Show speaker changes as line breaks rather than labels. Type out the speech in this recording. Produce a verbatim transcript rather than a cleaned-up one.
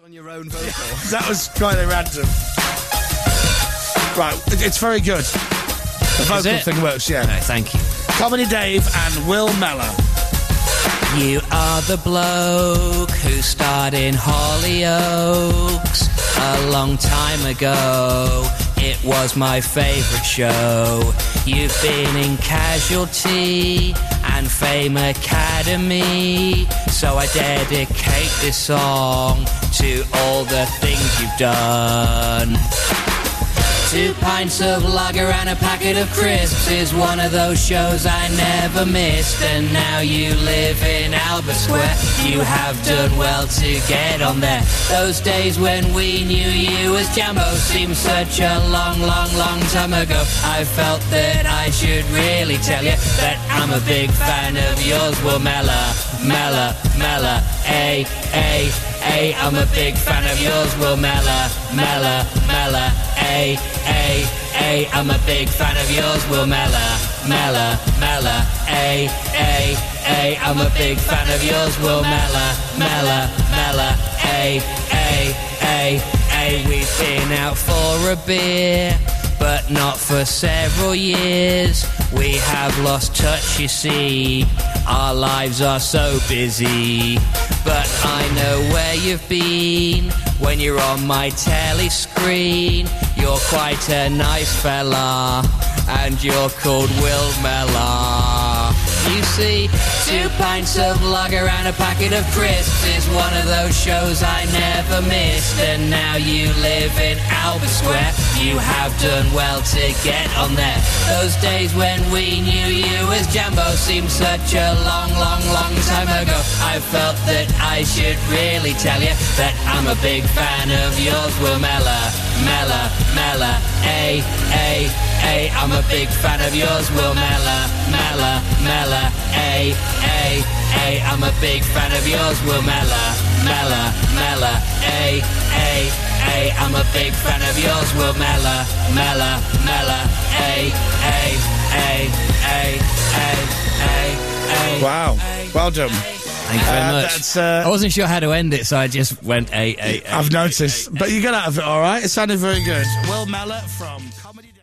On your own vocal.
That was kind of random. Right, it- it's very good. The vocal
it?
thing works, yeah.
No, thank you.
Comedy Dave and Will Mellor.
You are the bloke who starred in Hollyoaks a long time ago. It was my favourite show. You've been in Casualty and Fame Academy, so I dedicate this song to all the things you've done. Two pints of lager and a packet of crisps is one of those shows I never missed. And now you live in Albert Square. You have done well to get on there. Those days when we knew you as Jambo seemed such a long, long, long time ago. I felt that I should really tell you that I'm a big fan of yours. Well, Mellor, Mellor, Mellor, ay, ay, ay. I'm a big fan of yours. Well, Mellor, Mellor, Mellor, ay, ay, ay. I'm a big fan of yours. Will Mellor, Mellor, Mellor, ay, ay, ay. I'm a big fan of yours. Will Mellor, Mellor, Mellor, ay, ay, ay, ay. We've been out for a beer, but not for several years. We have lost touch, you see. Our lives are so busy. But I know where you've been when you're on my telly screen. You're quite a nice fella, and you're called Will Mellor. You see, two pints of lager and a packet of crisps is one of those shows I never missed. And now you live in Albert Square. You have done well to get on there. Those days when we knew you as Jambo seemed such a long, long, long time ago. I felt that I should really tell you that I'm a big fan of yours. Will Mellor, Mellor, Mellor, ay, ay, ay. I'm a big fan of yours. Will Mellor, Mellor, Mellor, ay, ay, ay. I'm a big fan of yours. Will Mellor, Mellor, Mellor, ay, ay, ay. I'm a big fan of yours. Will Mellor, Mellor, Mellor, ay, ay, ay, ay, ay, ay, ay.
Wow. Well done.
Thank you very
Uh,
much.
that's, uh,
I wasn't sure how to end it, so I just went, ay, ay, ay.
I've noticed. But you got out of it all right. It sounded very good. Will Mellor from Comedy